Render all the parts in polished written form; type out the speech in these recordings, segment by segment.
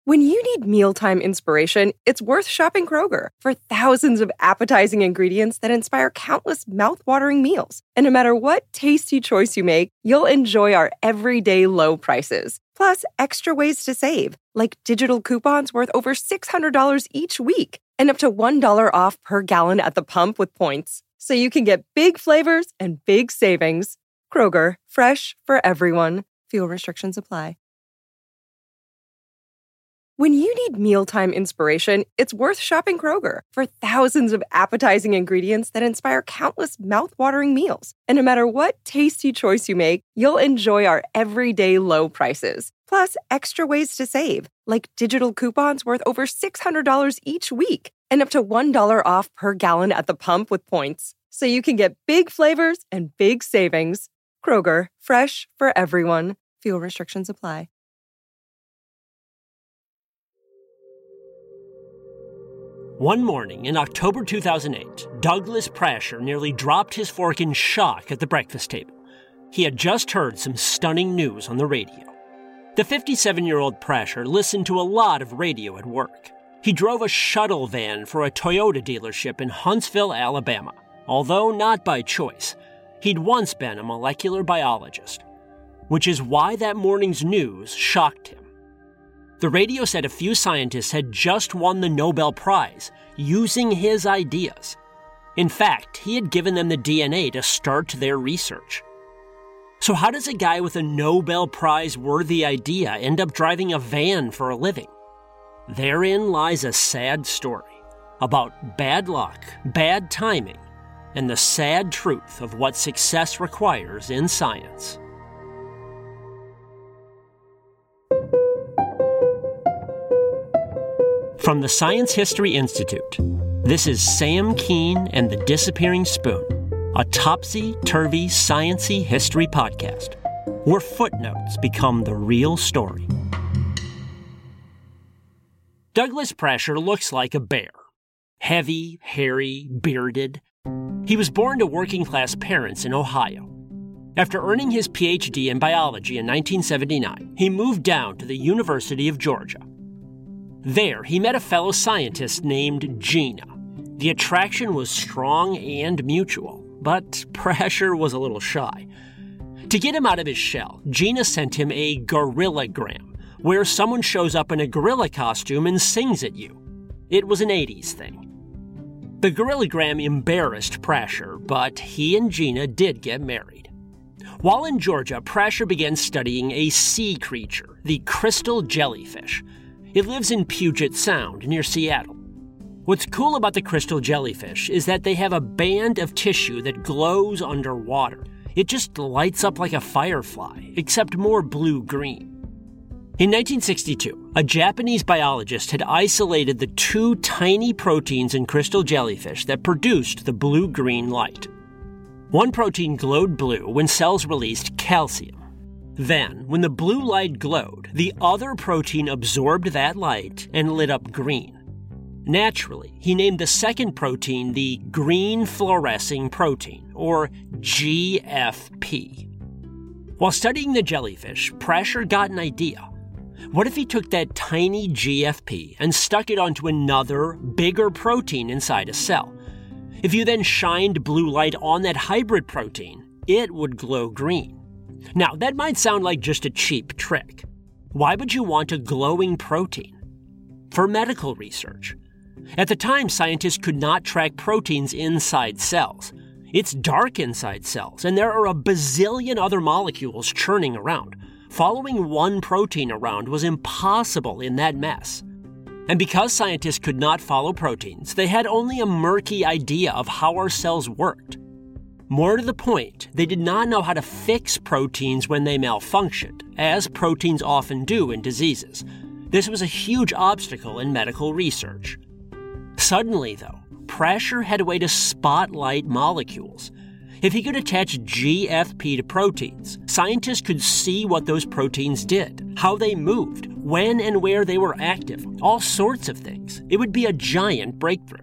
When you need mealtime inspiration, it's worth shopping Kroger for thousands of appetizing ingredients that inspire countless mouth-watering meals. And no matter what tasty choice you make, you'll enjoy our everyday low prices. Plus, extra ways to save, like digital coupons worth over $600 each week and up to $1 off per gallon at the pump with points. So you can get big flavors and big savings. Kroger, fresh for everyone. Fuel restrictions apply. When you need mealtime inspiration, it's worth shopping Kroger for thousands of appetizing ingredients that inspire countless mouth-watering meals. And no matter what tasty choice you make, you'll enjoy our everyday low prices. Plus, extra ways to save, like digital coupons worth over $600 each week and up to $1 off per gallon at the pump with points. So you can get big flavors and big savings. Kroger, fresh for everyone. Fuel restrictions apply. One morning in October 2008, Douglas Prasher nearly dropped his fork in shock at the breakfast table. He had just heard some stunning news on the radio. The 57-year-old Prasher listened to a lot of radio at work. He drove a shuttle van for a Toyota dealership in Huntsville, Alabama, although not by choice. He'd once been a molecular biologist, which is why that morning's news shocked him. The radio said a few scientists had just won the Nobel Prize using his ideas. In fact, he had given them the DNA to start their research. So how does a guy with a Nobel Prize-worthy idea end up driving a van for a living? Therein lies a sad story about bad luck, bad timing, and the sad truth of what success requires in science. From the Science History Institute, this is Sam Keane and the Disappearing Spoon, a topsy-turvy, science-y history podcast, where footnotes become the real story. Douglas Prasher looks like a bear. Heavy, hairy, bearded. He was born to working-class parents in Ohio. After earning his Ph.D. in biology in 1979, he moved down to the University of Georgia. There, he met a fellow scientist named Gina. The attraction was strong and mutual, but Prasher was a little shy. To get him out of his shell, Gina sent him a gorillagram, where someone shows up in a gorilla costume and sings at you. It was an 80s thing. The gorillagram embarrassed Prasher, but he and Gina did get married. While in Georgia, Prasher began studying a sea creature, the crystal jellyfish. It lives in Puget Sound, near Seattle. What's cool about the crystal jellyfish is that they have a band of tissue that glows underwater. It just lights up like a firefly, except more blue-green. In 1962, a Japanese biologist had isolated the two tiny proteins in crystal jellyfish that produced the blue-green light. One protein glowed blue when cells released calcium. Then, when the blue light glowed, the other protein absorbed that light and lit up green. Naturally, he named the second protein the green fluorescing protein, or GFP. While studying the jellyfish, Prasher got an idea. What if he took that tiny GFP and stuck it onto another, bigger protein inside a cell? If you then shined blue light on that hybrid protein, it would glow green. Now, that might sound like just a cheap trick. Why would you want a glowing protein? For medical research. At the time, scientists could not track proteins inside cells. It's dark inside cells, and there are a bazillion other molecules churning around. Following one protein around was impossible in that mess. And because scientists could not follow proteins, they had only a murky idea of how our cells worked. More to the point, they did not know how to fix proteins when they malfunctioned, as proteins often do in diseases. This was a huge obstacle in medical research. Suddenly, though, Prasher had a way to spotlight molecules. If he could attach GFP to proteins, scientists could see what those proteins did, how they moved, when and where they were active, all sorts of things. It would be a giant breakthrough.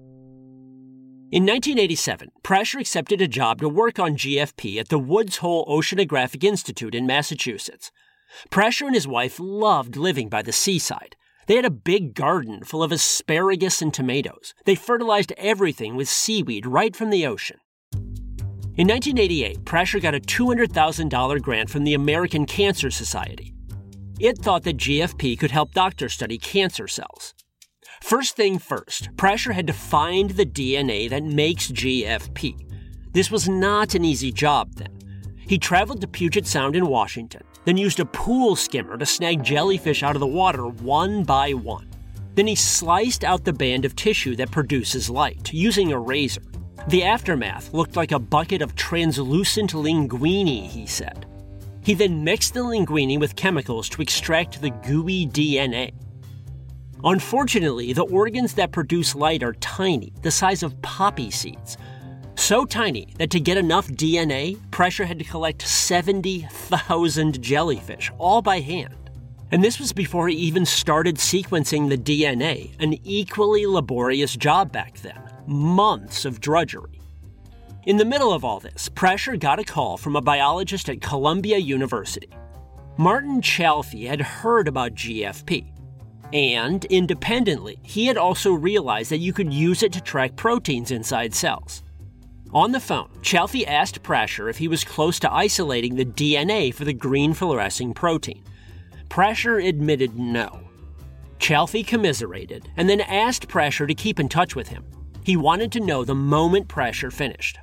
In 1987, Prasher accepted a job to work on GFP at the Woods Hole Oceanographic Institute in Massachusetts. Prasher and his wife loved living by the seaside. They had a big garden full of asparagus and tomatoes. They fertilized everything with seaweed right from the ocean. In 1988, Prescher got a $200,000 grant from the American Cancer Society. It thought that GFP could help doctors study cancer cells. First thing first, Prescher had to find the DNA that makes GFP. This was not an easy job then. He traveled to Puget Sound in Washington, then used a pool skimmer to snag jellyfish out of the water one by one. Then he sliced out the band of tissue that produces light, using a razor. The aftermath looked like a bucket of translucent linguine, he said. He then mixed the linguine with chemicals to extract the gooey DNA. Unfortunately, the organs that produce light are tiny, the size of poppy seeds. So tiny that to get enough DNA, Prescher had to collect 70,000 jellyfish, all by hand. And this was before he even started sequencing the DNA, an equally laborious job back then. Months of drudgery. In the middle of all this, Prescher got a call from a biologist at Columbia University. Martin Chalfie had heard about GFP. And, independently, he had also realized that you could use it to track proteins inside cells. On the phone, Chalfie asked Prescher if he was close to isolating the DNA for the green fluorescing protein. Prescher admitted no. Chalfie commiserated and then asked Prescher to keep in touch with him. He wanted to know the moment Prescher finished.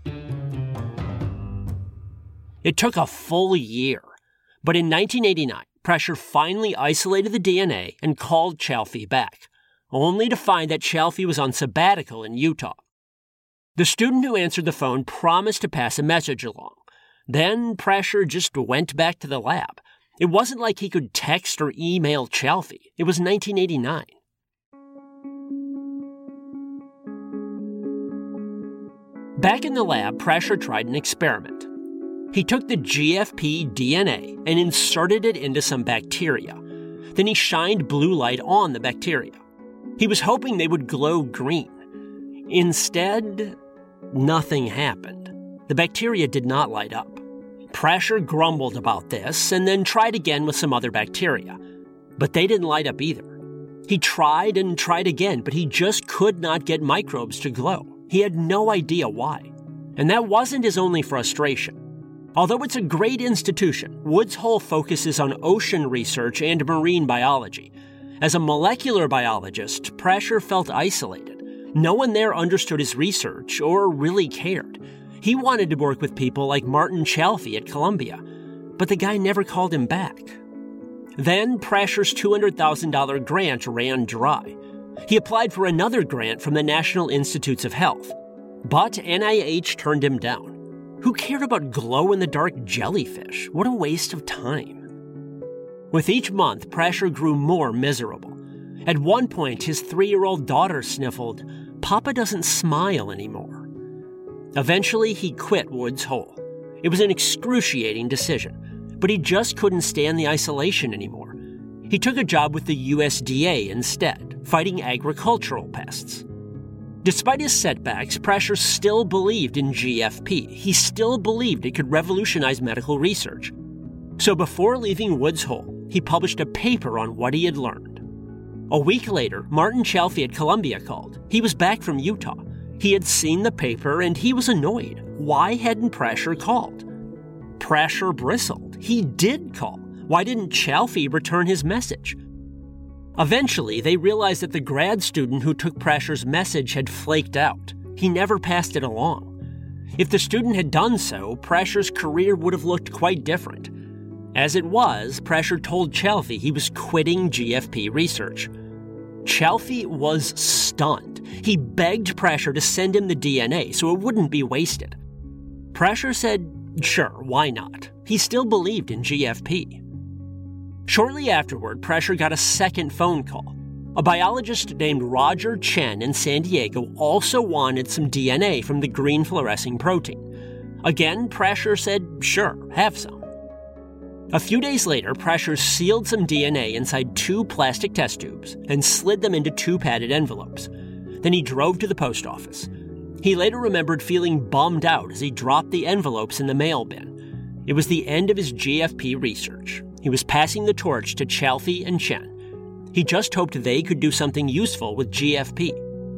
It took a full year, but in 1989, Prescher finally isolated the DNA and called Chalfie back, only to find that Chalfie was on sabbatical in Utah. The student who answered the phone promised to pass a message along. Then Prescher just went back to the lab. It wasn't like he could text or email Chalfie. It was 1989. Back in the lab, Prescher tried an experiment. He took the GFP DNA and inserted it into some bacteria. Then he shined blue light on the bacteria. He was hoping they would glow green. Instead, nothing happened. The bacteria did not light up. Prescher grumbled about this and then tried again with some other bacteria. But they didn't light up either. He tried and tried again, but he just could not get microbes to glow. He had no idea why. And that wasn't his only frustration. Although it's a great institution, Woods Hole focuses on ocean research and marine biology. As a molecular biologist, Prescher felt isolated. No one there understood his research or really cared. He wanted to work with people like Martin Chalfie at Columbia, but the guy never called him back. Then Prescher's $200,000 grant ran dry. He applied for another grant from the National Institutes of Health, but NIH turned him down. Who cared about glow-in-the-dark jellyfish? What a waste of time. With each month, Prescher grew more miserable. At one point, his 3-year-old daughter sniffled, "Papa doesn't smile anymore." Eventually, he quit Woods Hole. It was an excruciating decision, but he just couldn't stand the isolation anymore. He took a job with the USDA instead, fighting agricultural pests. Despite his setbacks, Prescher still believed in GFP. He still believed it could revolutionize medical research. So before leaving Woods Hole, he published a paper on what he had learned. A week later, Martin Chalfie at Columbia called. He was back from Utah. He had seen the paper and he was annoyed. Why hadn't Prescher called? Prescher bristled. He did call. Why didn't Chalfie return his message? Eventually, they realized that the grad student who took Prescher's message had flaked out. He never passed it along. If the student had done so, Prescher's career would have looked quite different. As it was, Prescher told Chalfie he was quitting GFP research. Chalfie was stunned. He begged Prescher to send him the DNA so it wouldn't be wasted. Prescher said, sure, why not? He still believed in GFP. Shortly afterward, Prescher got a second phone call. A biologist named Roger Chen in San Diego also wanted some DNA from the green fluorescing protein. Again, Prescher said, sure, have some. A few days later, Prescher sealed some DNA inside 2 plastic test tubes and slid them into 2 padded envelopes. Then he drove to the post office. He later remembered feeling bummed out as he dropped the envelopes in the mail bin. It was the end of his GFP research. He was passing the torch to Chalfie and Chen. He just hoped they could do something useful with GFP.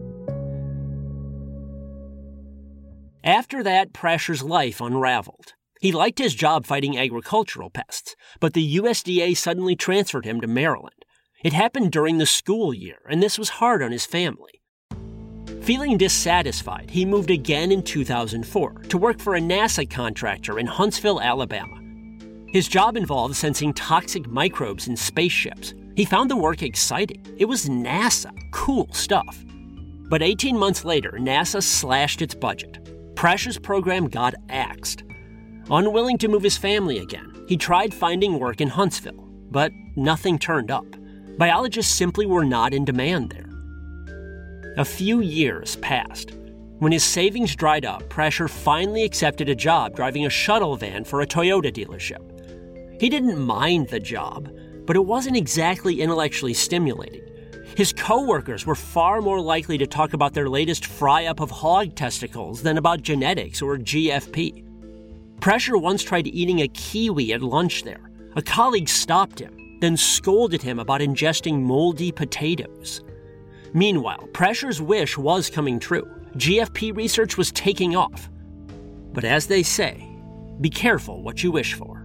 After that, Prescher's life unraveled. He liked his job fighting agricultural pests, but the USDA suddenly transferred him to Maryland. It happened during the school year, and this was hard on his family. Feeling dissatisfied, he moved again in 2004 to work for a NASA contractor in Huntsville, Alabama. His job involved sensing toxic microbes in spaceships. He found the work exciting. It was NASA, cool stuff. But 18 months later, NASA slashed its budget. Prescher's program got axed. Unwilling to move his family again, he tried finding work in Huntsville, but nothing turned up. Biologists simply were not in demand there. A few years passed. When his savings dried up, Prescher finally accepted a job driving a shuttle van for a Toyota dealership. He didn't mind the job, but it wasn't exactly intellectually stimulating. His co-workers were far more likely to talk about their latest fry-up of hog testicles than about genetics or GFP. Prescher once tried eating a kiwi at lunch there. A colleague stopped him, then scolded him about ingesting moldy potatoes. Meanwhile, Prescher's wish was coming true. GFP research was taking off. But as they say, be careful what you wish for.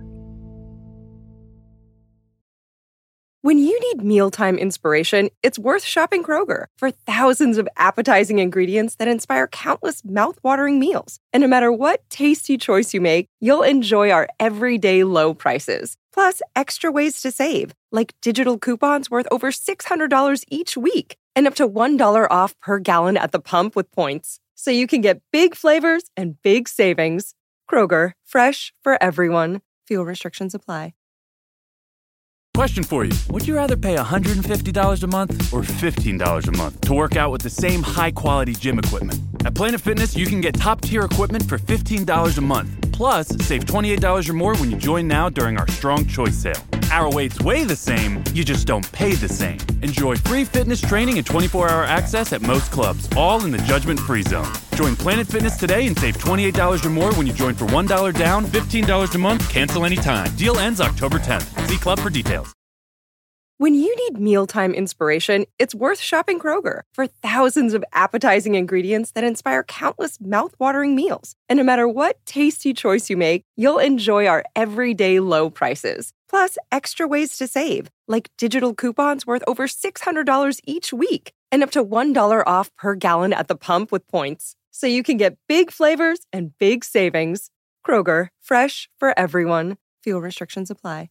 When you need mealtime inspiration, it's worth shopping Kroger for thousands of appetizing ingredients that inspire countless mouth-watering meals. And no matter what tasty choice you make, you'll enjoy our everyday low prices. Plus, extra ways to save, like digital coupons worth over $600 each week and up to $1 off per gallon at the pump with points. So you can get big flavors and big savings. Kroger, fresh for everyone. Fuel restrictions apply. Question for you. Would you rather pay $150 a month or $15 a month to work out with the same high-quality gym equipment? At Planet Fitness, you can get top-tier equipment for $15 a month. Plus, save $28 or more when you join now during our Strong Choice sale. Our weights weigh the same, you just don't pay the same. Enjoy free fitness training and 24-hour access at most clubs, all in the judgment-free zone. Join Planet Fitness today and save $28 or more when you join for $1 down, $15 a month, cancel anytime. Deal ends October 10th. See club for details. When you need mealtime inspiration, it's worth shopping Kroger for thousands of appetizing ingredients that inspire countless mouth-watering meals. And no matter what tasty choice you make, you'll enjoy our everyday low prices. Plus, extra ways to save, like digital coupons worth over $600 each week and up to $1 off per gallon at the pump with points. So you can get big flavors and big savings. Kroger, fresh for everyone. Fuel restrictions apply.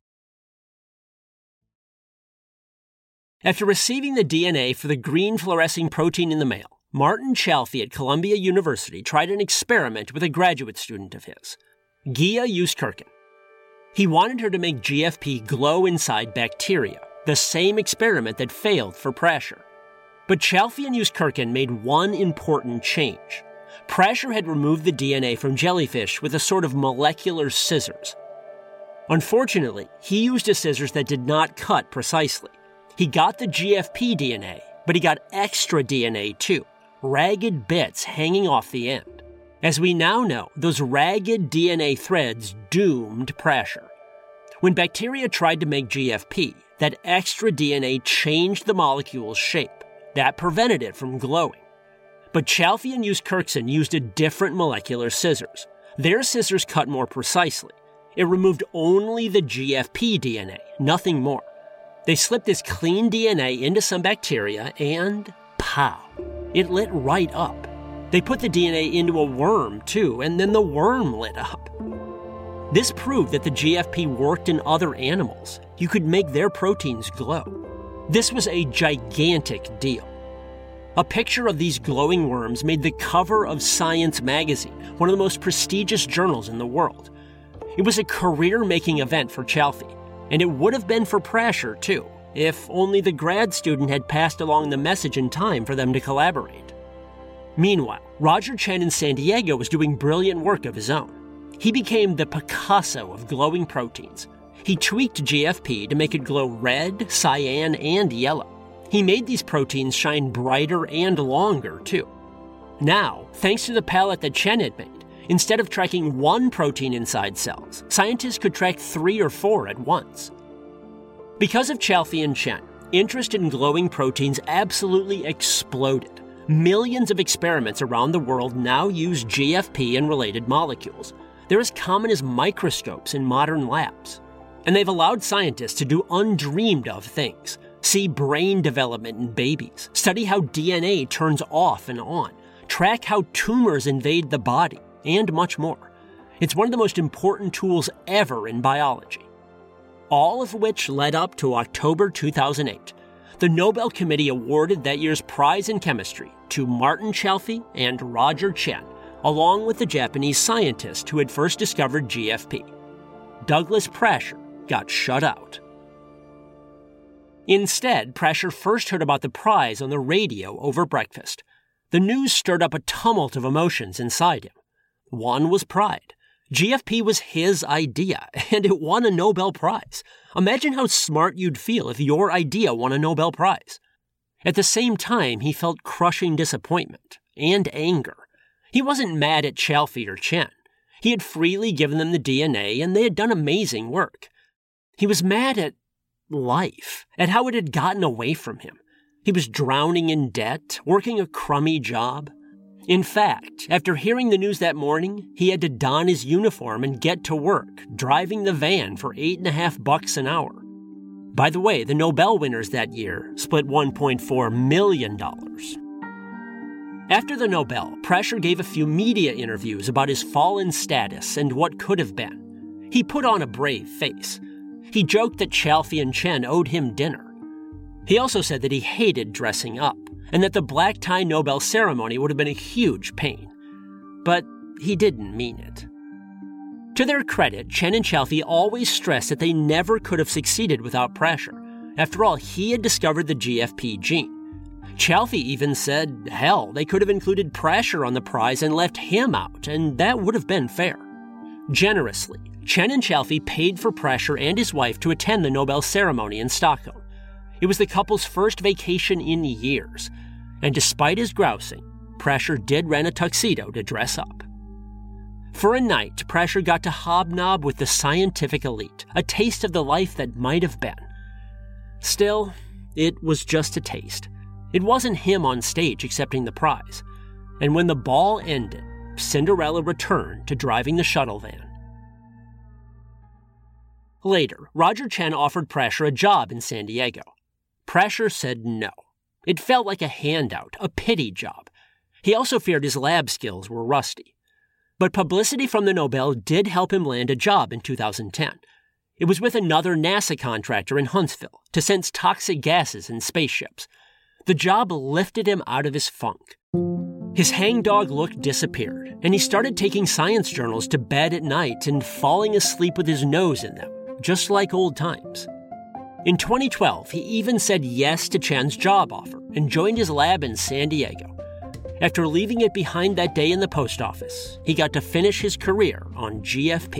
After receiving the DNA for the green fluorescing protein in the mail, Martin Chalfie at Columbia University tried an experiment with a graduate student of his, Gia Yuskirchen. He wanted her to make GFP glow inside bacteria, the same experiment that failed for Prescher. But Chalfie and Yuskirchen made one important change. Prescher had removed the DNA from jellyfish with a sort of molecular scissors. Unfortunately, he used a scissors that did not cut precisely. He got the GFP DNA, but he got extra DNA too, ragged bits hanging off the end. As we now know, those ragged DNA threads doomed Prescher. When bacteria tried to make GFP, that extra DNA changed the molecule's shape. That prevented it from glowing. But Chalfie and Yuskirchen used a different molecular scissors. Their scissors cut more precisely. It removed only the GFP DNA, nothing more. They slipped this clean DNA into some bacteria and, pow, it lit right up. They put the DNA into a worm, too, and then the worm lit up. This proved that the GFP worked in other animals. You could make their proteins glow. This was a gigantic deal. A picture of these glowing worms made the cover of Science magazine, one of the most prestigious journals in the world. It was a career-making event for Chalfie. And it would have been for Prescher, too, if only the grad student had passed along the message in time for them to collaborate. Meanwhile, Roger Chen in San Diego was doing brilliant work of his own. He became the Picasso of glowing proteins. He tweaked GFP to make it glow red, cyan, and yellow. He made these proteins shine brighter and longer, too. Now, thanks to the palette that Chen had made, instead of tracking one protein inside cells, scientists could track 3 or 4 at once. Because of Chalfie and Chen, interest in glowing proteins absolutely exploded. Millions of experiments around the world now use GFP and related molecules. They're as common as microscopes in modern labs. And they've allowed scientists to do undreamed of things. See brain development in babies, study how DNA turns off and on, track how tumors invade the body, and much more. It's one of the most important tools ever in biology. All of which led up to October 2008. The Nobel Committee awarded that year's prize in chemistry to Martin Chalfie and Roger Chen, along with the Japanese scientist who had first discovered GFP. Douglas Prasher got shut out. Instead, Prasher first heard about the prize on the radio over breakfast. The news stirred up a tumult of emotions inside him. One was pride. GFP was his idea, and it won a Nobel Prize. Imagine how smart you'd feel if your idea won a Nobel Prize. At the same time, he felt crushing disappointment and anger. He wasn't mad at Chalfie or Chen. He had freely given them the DNA, and they had done amazing work. He was mad at life, at how it had gotten away from him. He was drowning in debt, working a crummy job. In fact, after hearing the news that morning, he had to don his uniform and get to work, driving the van for $8.50 an hour. By the way, the Nobel winners that year split $1.4 million. After the Nobel, Prasher gave a few media interviews about his fallen status and what could have been. He put on a brave face. He joked that Chalfie and Chen owed him dinner. He also said that he hated dressing up, and that the black tie Nobel ceremony would have been a huge pain. But he didn't mean it. To their credit, Chen and Chalfie always stressed that they never could have succeeded without Prasher. After all, he had discovered the GFP gene. Chalfie even said, hell, they could have included Prasher on the prize and left him out, and that would have been fair. Generously, Chen and Chalfie paid for Prasher and his wife to attend the Nobel ceremony in Stockholm. It was the couple's first vacation in years, and despite his grousing, Prasher did rent a tuxedo to dress up. For a night, Prasher got to hobnob with the scientific elite, a taste of the life that might have been. Still, it was just a taste. It wasn't him on stage accepting the prize, and when the ball ended, Cinderella returned to driving the shuttle van. Later, Roger Chen offered Prasher a job in San Diego. Prasher said no. It felt like a handout, a pity job. He also feared his lab skills were rusty. But publicity from the Nobel did help him land a job in 2010. It was with another NASA contractor in Huntsville to sense toxic gases in spaceships. The job lifted him out of his funk. His hangdog look disappeared, and he started taking science journals to bed at night and falling asleep with his nose in them, just like old times. In 2012, he even said yes to Chen's job offer and joined his lab in San Diego. After leaving it behind that day in the post office, he got to finish his career on GFP.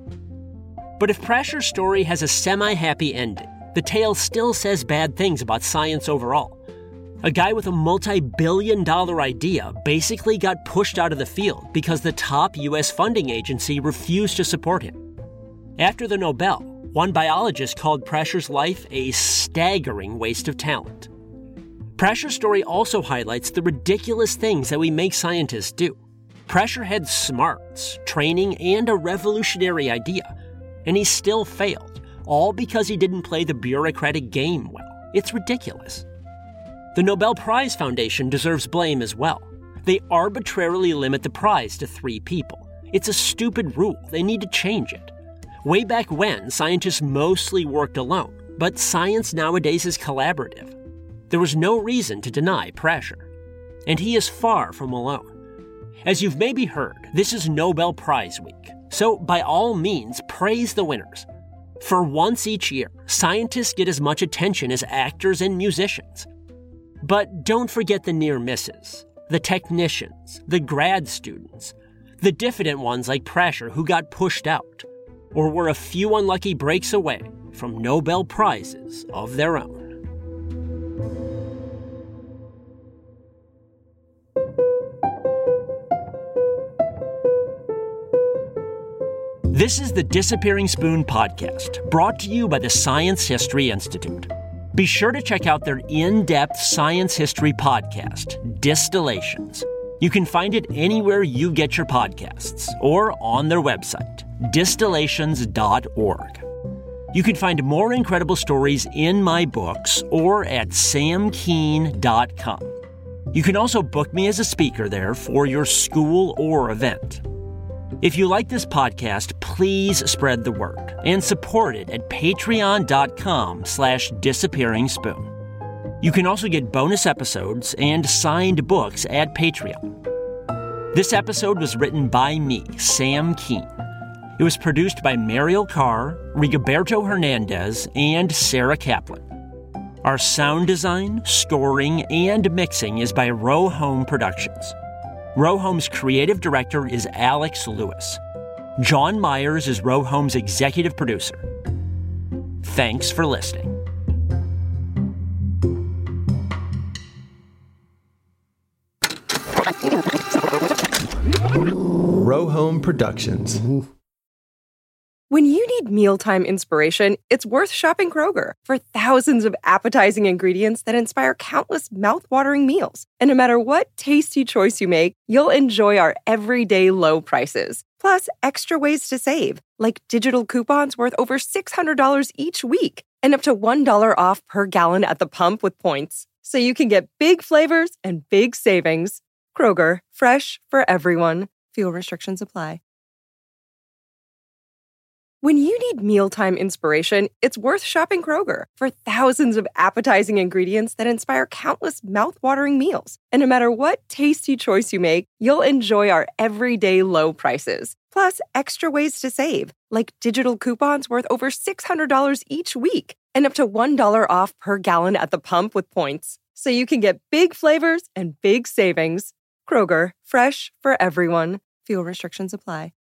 But if Prasher's story has a semi-happy ending, the tale still says bad things about science overall. A guy with a multi-billion-dollar idea basically got pushed out of the field because the top U.S. funding agency refused to support him. After the Nobel, one biologist called Prasher's life a staggering waste of talent. Prasher's story also highlights the ridiculous things that we make scientists do. Prasher had smarts, training, and a revolutionary idea, and he still failed, all because he didn't play the bureaucratic game well. It's ridiculous. The Nobel Prize Foundation deserves blame as well. They arbitrarily limit the prize to 3 people. It's a stupid rule. They need to change it. Way back when, scientists mostly worked alone, but science nowadays is collaborative. There was no reason to deny Prasher. And he is far from alone. As you've maybe heard, this is Nobel Prize Week, so by all means, praise the winners. For once each year, scientists get as much attention as actors and musicians. But don't forget the near misses, the technicians, the grad students, the diffident ones like Prasher who got pushed out, or were a few unlucky breaks away from Nobel Prizes of their own. This is the Disappearing Spoon podcast, brought to you by the Science History Institute. Be sure to check out their in-depth science history podcast, Distillations. You can find it anywhere you get your podcasts or on their website, distillations.org. You can find more incredible stories in my books or at samkeen.com. You can also book me as a speaker there for your school or event. If you like this podcast, please spread the word and support it at patreon.com/disappearingspoon. You can also get bonus episodes and signed books at Patreon. This episode was written by me, Sam Keen. It was produced by Mariel Carr, Rigoberto Hernandez, and Sarah Kaplan. Our sound design, scoring, and mixing is by Row Home Productions. Row Home's creative director is Alex Lewis. John Myers is Row Home's executive producer. Thanks for listening. Row Home Productions. When you need mealtime inspiration, it's worth shopping Kroger for thousands of appetizing ingredients that inspire countless mouth-watering meals. And no matter what tasty choice you make, you'll enjoy our everyday low prices. Plus, extra ways to save, like digital coupons worth over $600 each week and up to $1 off per gallon at the pump with points. So you can get big flavors and big savings. Kroger, fresh for everyone. Fuel restrictions apply. When you need mealtime inspiration, it's worth shopping Kroger for thousands of appetizing ingredients that inspire countless mouth-watering meals. And no matter what tasty choice you make, you'll enjoy our everyday low prices. Plus, extra ways to save, like digital coupons worth over $600 each week and up to $1 off per gallon at the pump with points. So you can get big flavors and big savings. Kroger, fresh for everyone. Fuel restrictions apply.